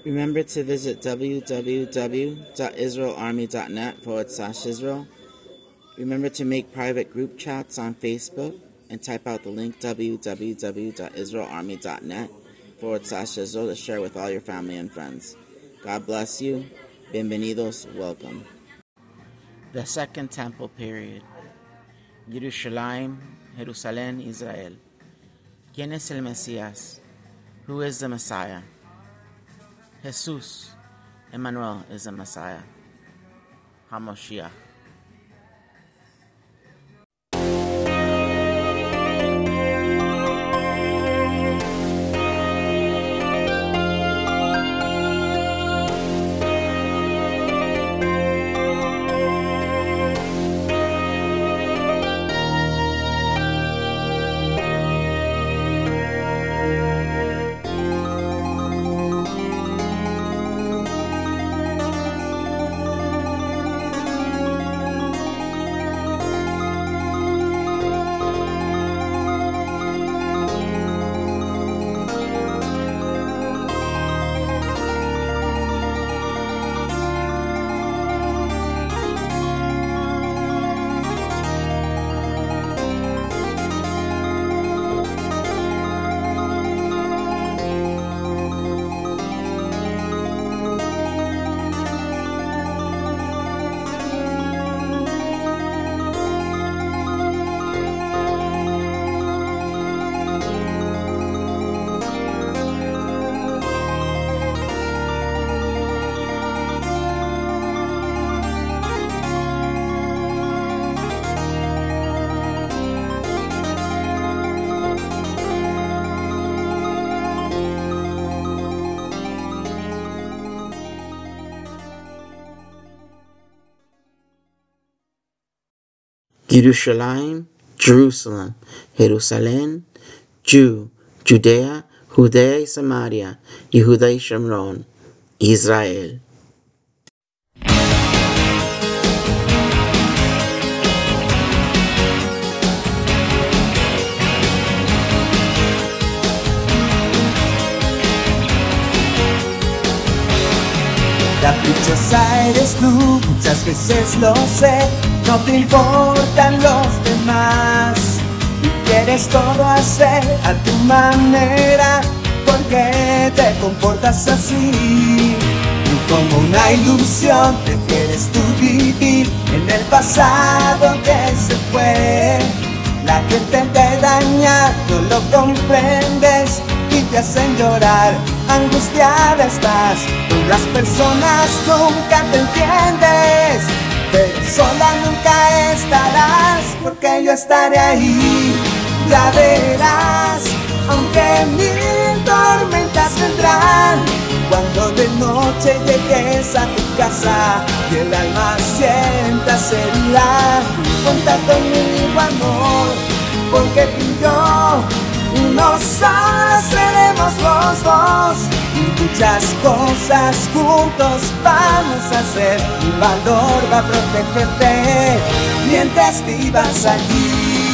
Remember to visit www.israelarmy.net/Israel. Remember to make private group chats on Facebook and type out the link www.israelarmy.net/Israel to share with all your family and friends. God bless you. Bienvenidos. Welcome. The Second Temple Period. Yerushalayim, Jerusalén, Israel. ¿Quién es el Mesías? Who is the Messiah? Jesús. Emmanuel is the Messiah. HaMoshiach. Yerushalayim, Jerusalem, Jerusalén, Jew, Judea, Judea y Samaria, Yehuda y Shomron, Israel. Caprichosa eres tú, muchas veces lo sé, no te importan los demás y quieres todo hacer a tu manera. ¿Por qué te comportas así? Y como una ilusión prefieres tú vivir en el pasado que se fue. La gente te daña, no lo comprendes y te hacen llorar. Angustiada estás, con las personas nunca te entiendes, pero sola nunca estarás, porque yo estaré ahí. Ya verás, aunque mil tormentas vendrán, cuando de noche llegues a tu casa y el alma sienta seguridad. Cuenta conmigo, amor, porque tú y yo uno solo seremos los dos, y muchas cosas juntos vamos a hacer. Mi valor va a protegerte mientras vivas allí.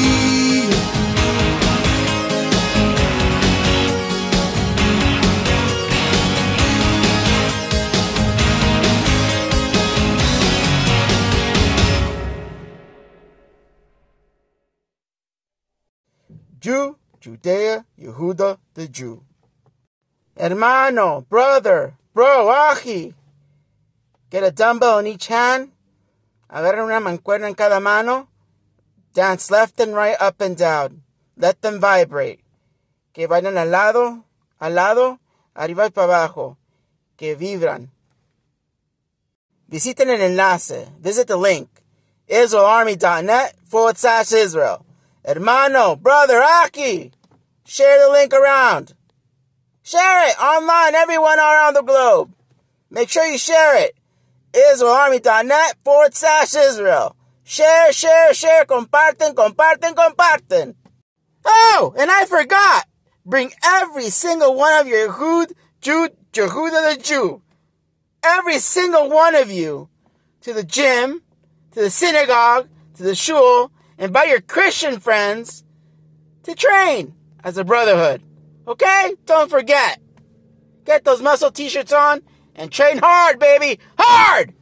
Jew, Judea, Yehuda, the Jew. Hermano, brother, bro, aji. Get a dumbbell in each hand. Agarra una mancuerna en cada mano. Dance left and right, up and down. Let them vibrate. Que vayan al lado, arriba y para abajo. Que vibran. Visiten el enlace. Visit the link. IsraelArmy.net/Israel. Hermano, brother, Aki, share the link around. Share it online, everyone around the globe. Make sure you share it. IsraelArmy.net/Israel. Share, comparten. Oh, and I forgot. Bring every single one of your Yehuda the Jew. Every single one of you to the gym, to the synagogue, to the shul, invite your Christian friends to train as a brotherhood. Okay? Don't forget. Get those muscle t-shirts on and train hard, baby. Hard!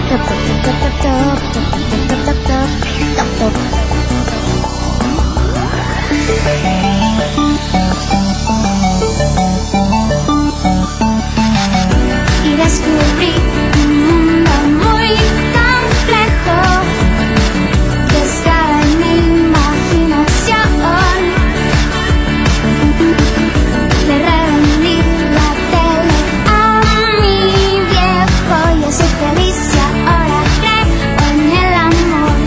Y descubrí un mundo muy complejo que estaba en mi imaginación. Le revendí la tele a mi viejo y yo soy feliz y ahora creo en el amor.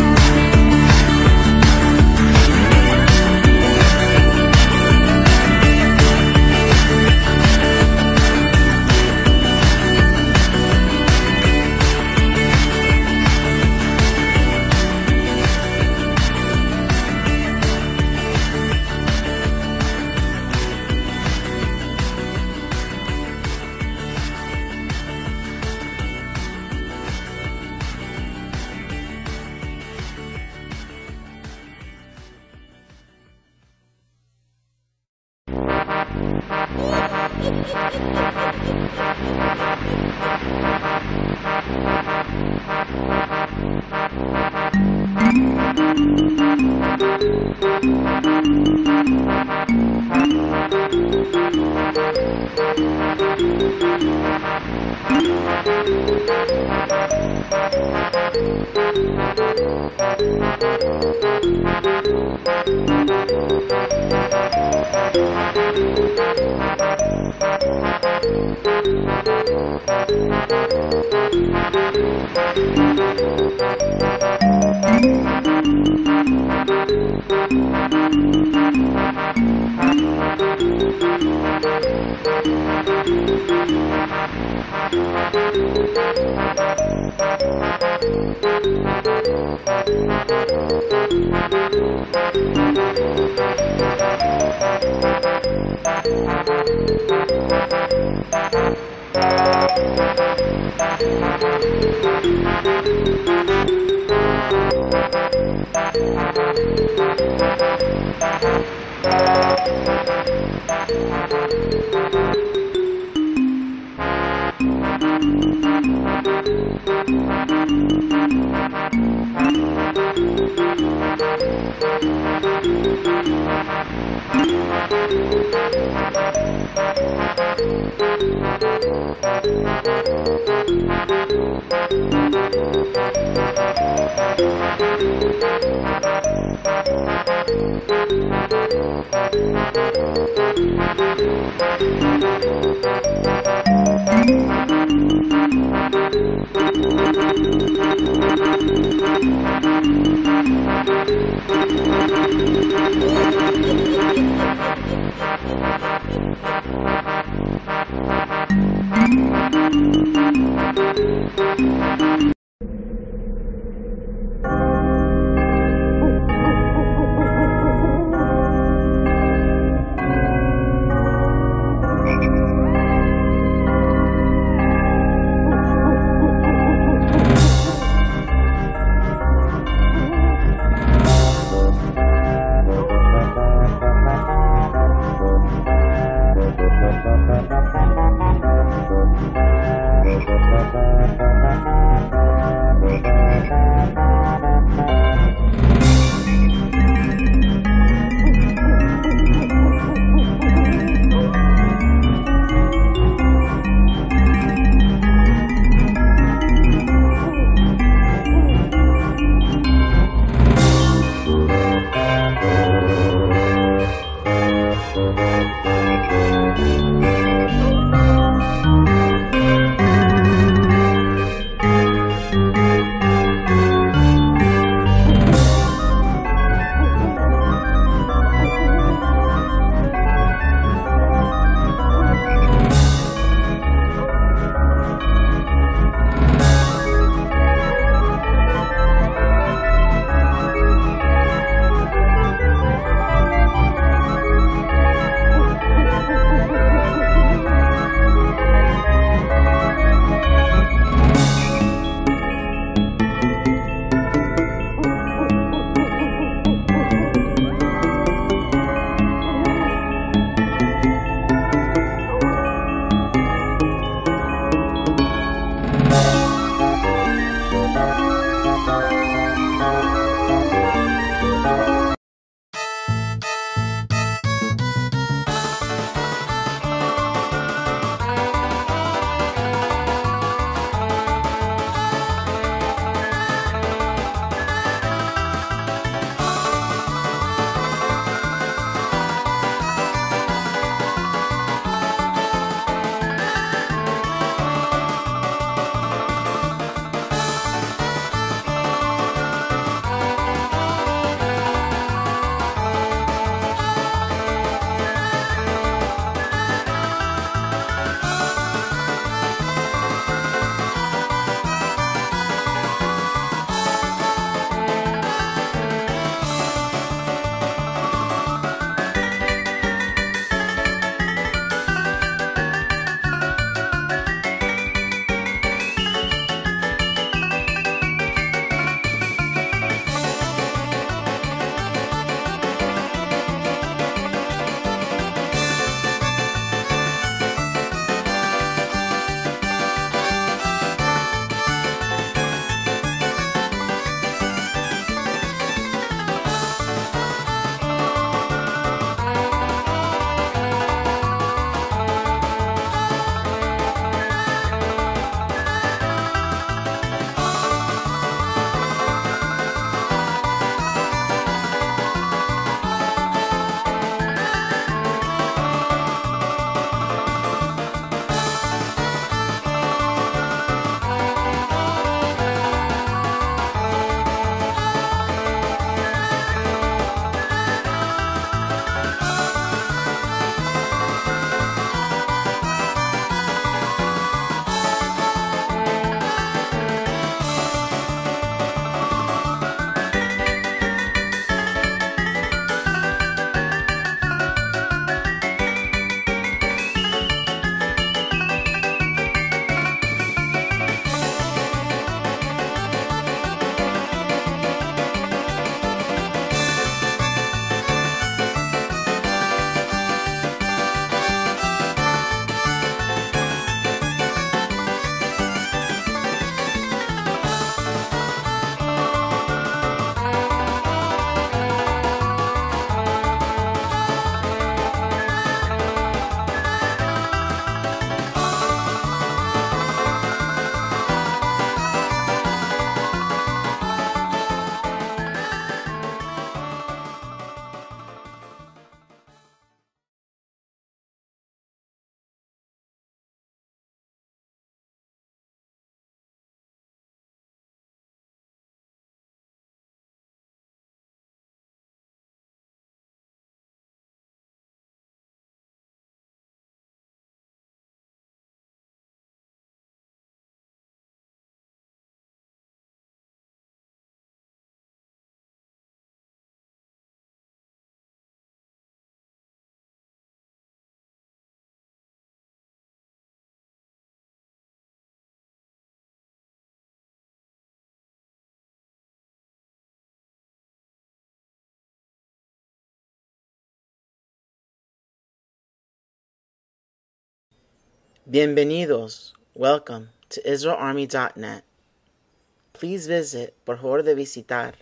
Bienvenidos. Welcome to IsraelArmy.net. Please visit, por favor de visitar,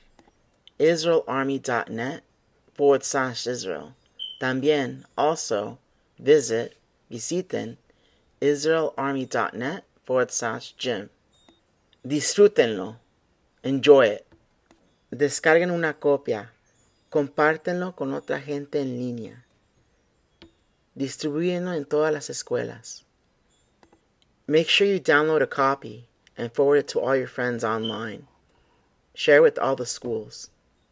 IsraelArmy.net/Israel. También, also, visiten IsraelArmy.net/Jim. Disfrútenlo. Enjoy it. Descarguen una copia. Compártenlo con otra gente en línea. Distribúyenlo en todas las escuelas. Make sure you download a copy and forward it to all your friends online. Share it with all the schools.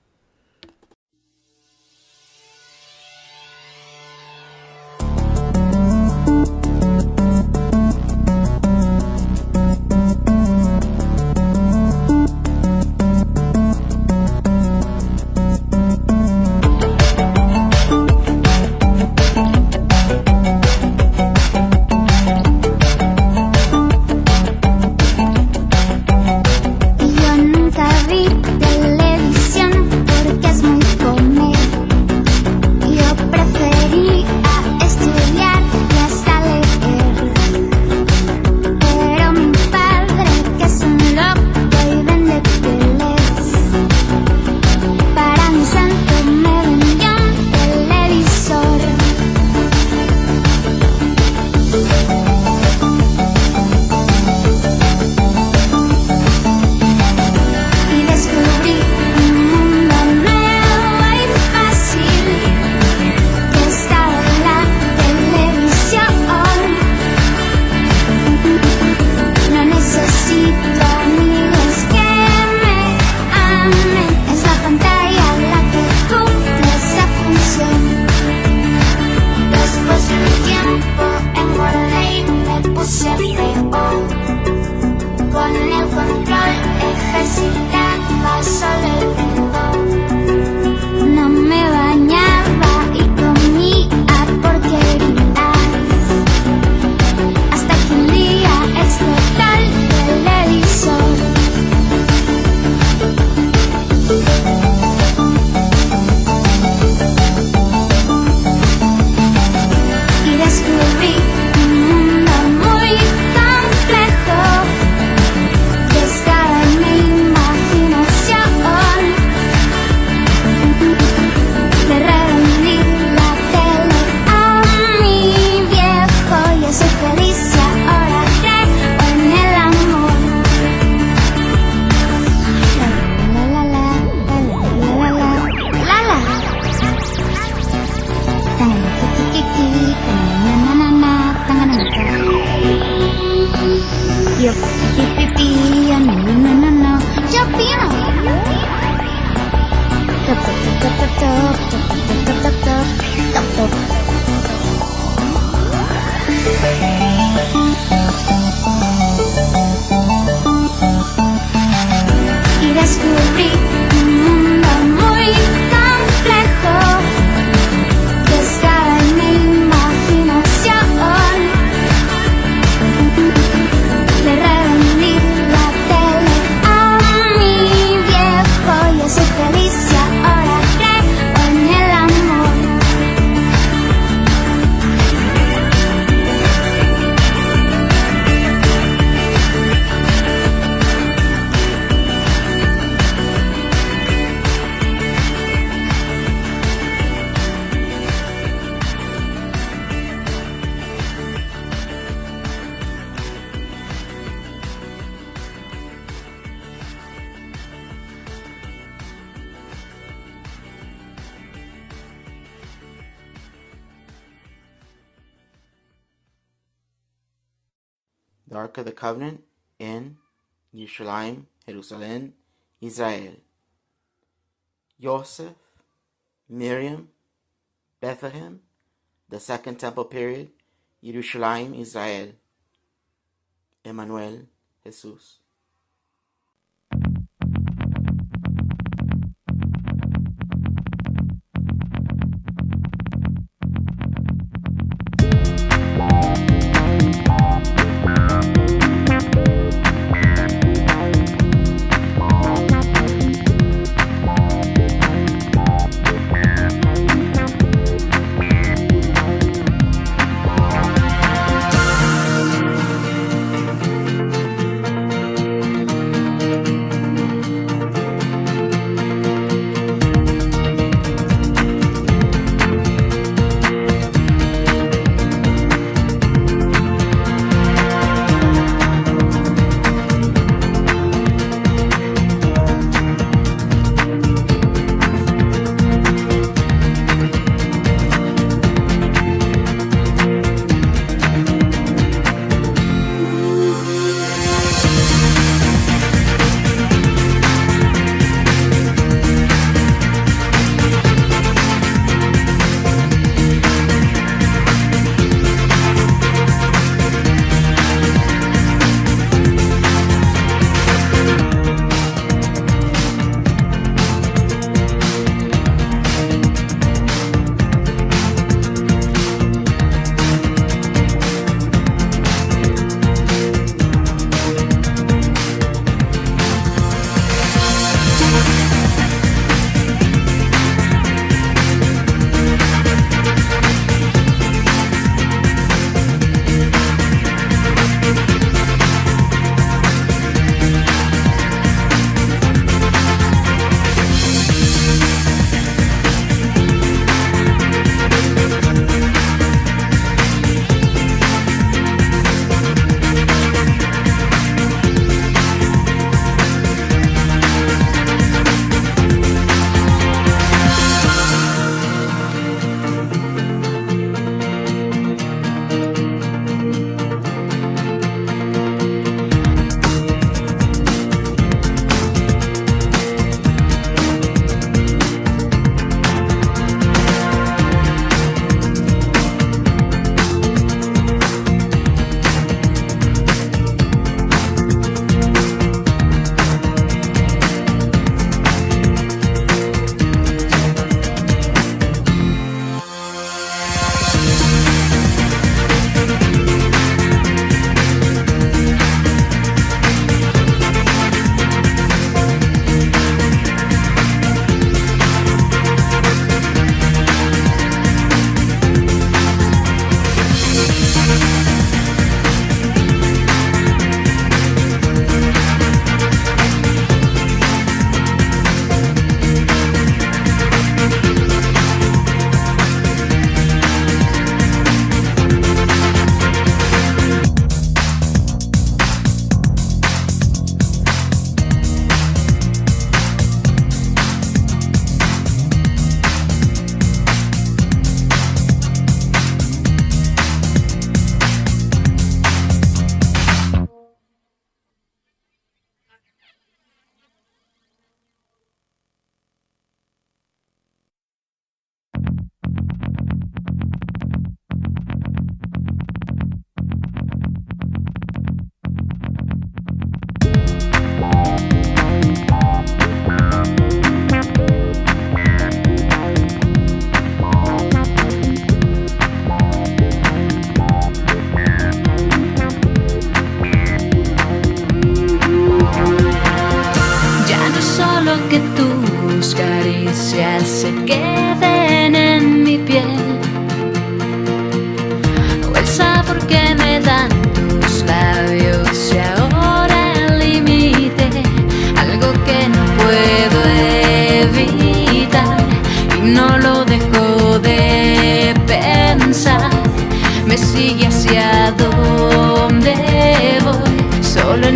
The Ark of the Covenant in Yerushalayim, Jerusalem, Israel. Joseph, Miriam, Bethlehem, the Second Temple Period, Yerushalayim, Israel. Emmanuel, Jesús.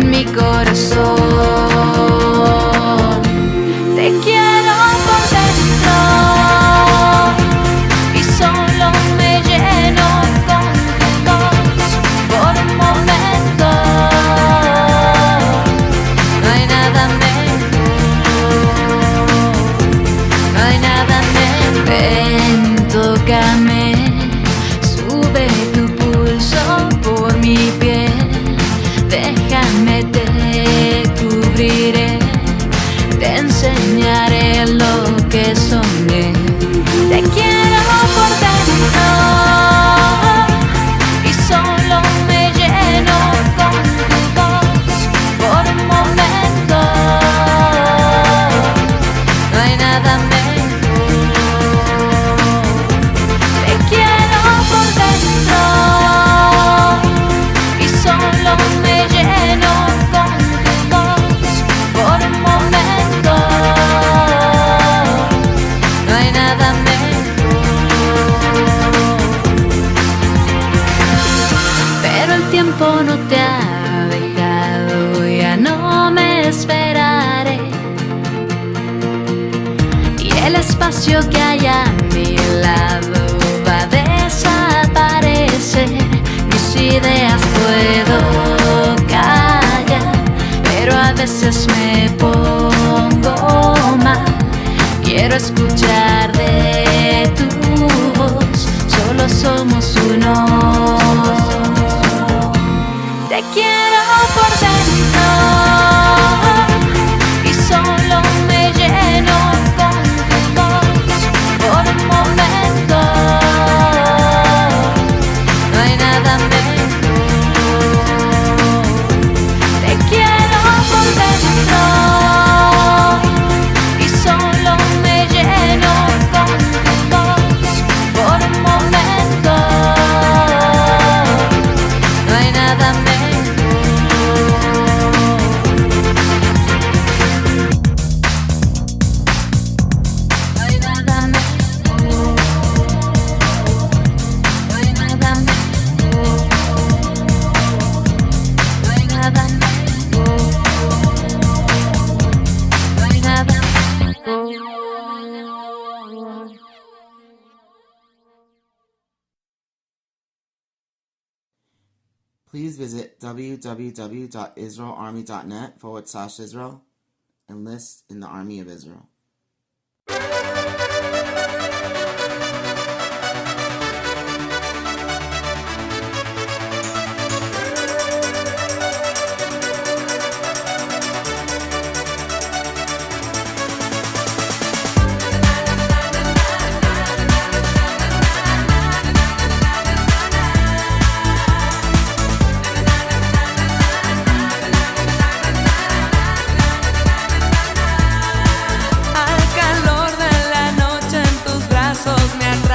en mi corazón. Te quiero por dentro y solo me lleno con tu voz por un momento. No hay nada mejor, no hay nada mejor. Ven, tócame, sube tu pulso por mi piel. Déjame, te cubriré, te enseñaré lo que soñé. Te quiero por dentro y solo me lleno con tu voz por un momento. No hay nada mejor. Te quiero por dentro y solo me lleno con tu voz por un momento. No hay nada mejor. Pero el tiempo no te ha dejado, ya no me esperaré. Y el espacio que hay a mi lado va a desaparecer. Mis ideas puedo callar, pero a veces me pongo mal. Quiero escuchar de tu voz, solo somos uno. Te quiero por dentro y solo me lleno con tu voz por un momento. No hay nada mejor. Te quiero por dentro y solo me lleno con tu voz por un momento. No hay nada mejor. No hay nada mejor. No hay nada mejor. No hay nada mejor. No hay nada mejor. Please visit www.israelarmy.net/Israel and enlist in the Army of Israel. Al calor de la noche en tus brazos me atrae.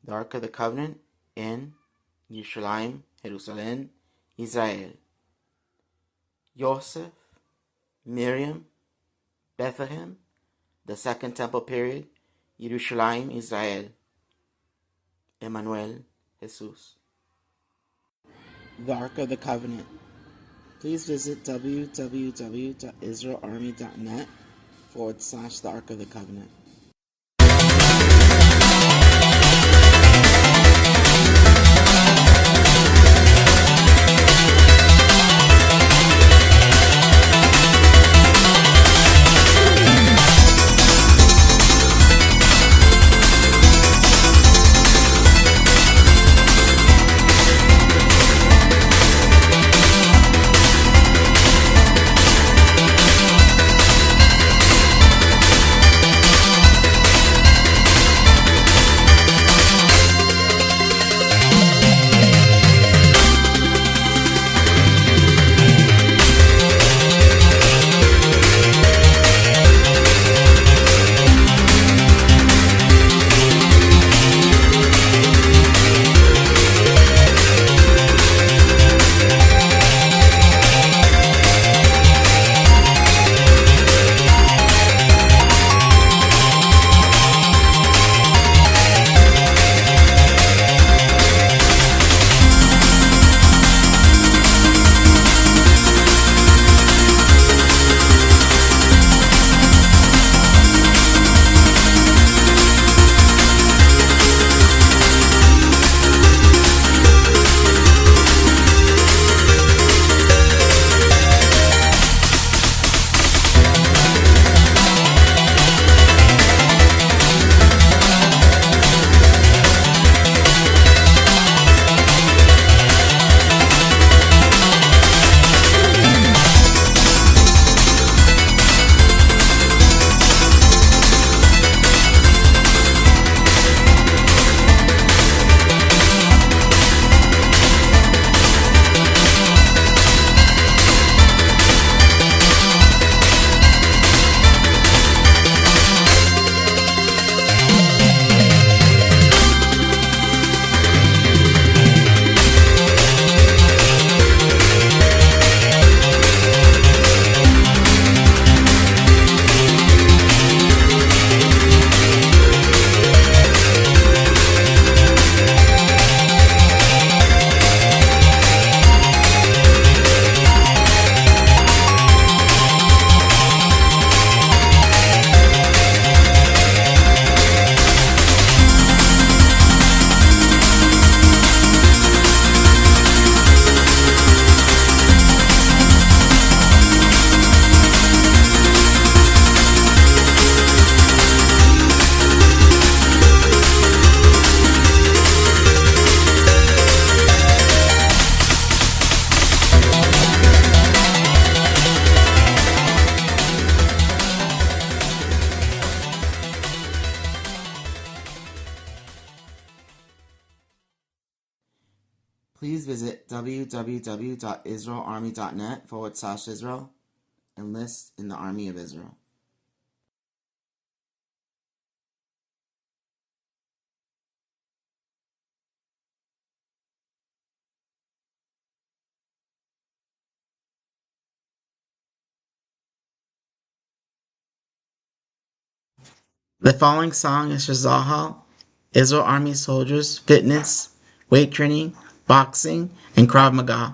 the Ark of the Covenant in Yerushalayim, Jerusalem, Israel. Joseph, Miriam, Bethlehem, the Second Temple Period, Yerushalayim, Israel. Emmanuel, Jesus. The Ark of the Covenant. Please visit www.israelarmy.net/the Ark of the Covenant. Please visit www.israelarmy.net/Israel. Enlist in the Army of Israel. The following song is for Zahal, Israel Army soldiers, fitness, weight training, boxing, and Krav Maga.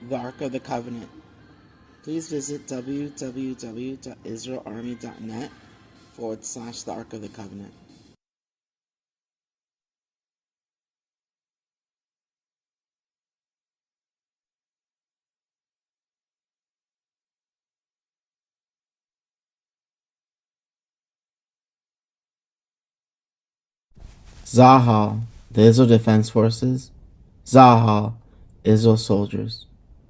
The Ark of the Covenant. Please visit www.israelarmy.net/the Ark of the Covenant. Zahal, the Israel Defense Forces. Zahal, Israel soldiers.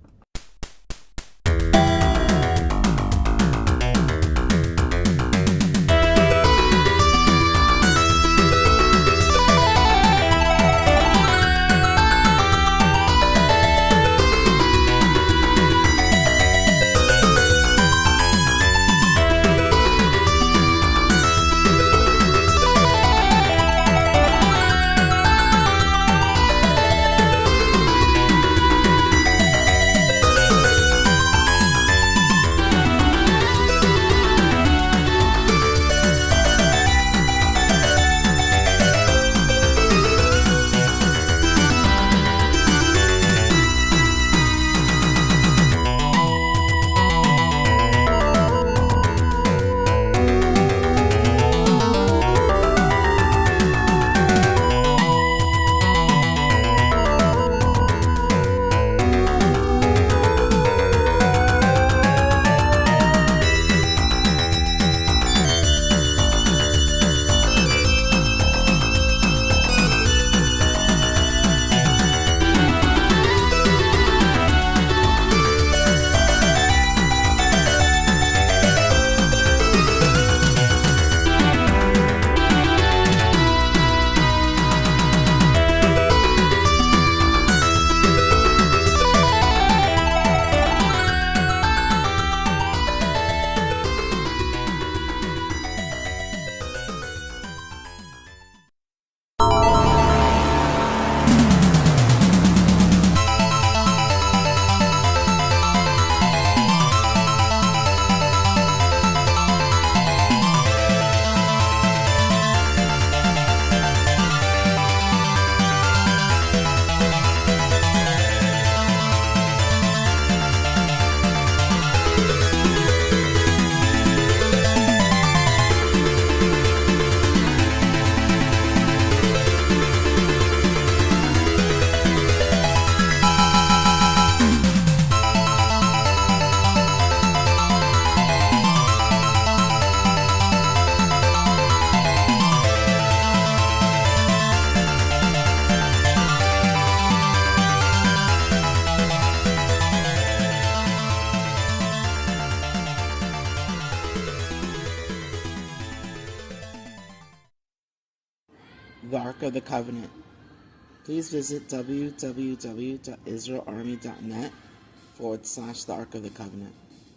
The Ark of the Covenant. Please visit www.israelarmy.net/the Ark of the Covenant.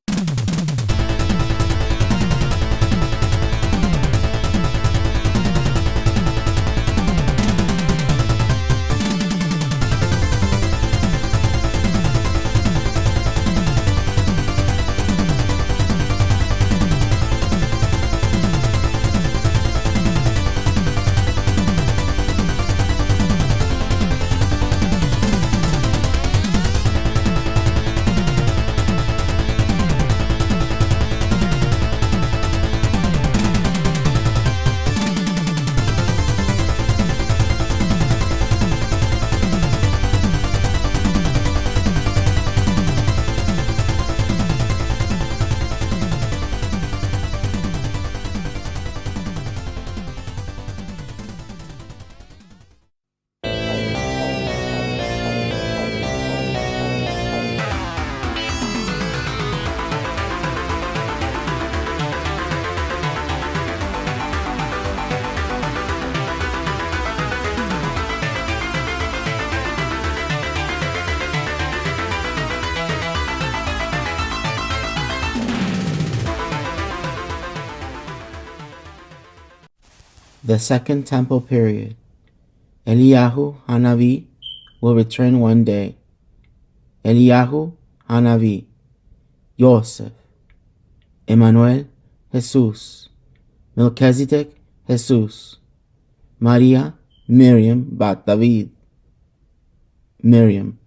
The Second Temple Period. Eliyahu Hanavi will return one day. Eliyahu Hanavi. Yosef. Emmanuel Jesus. Melchizedek Jesus. Maria Miriam Bat David. Miriam.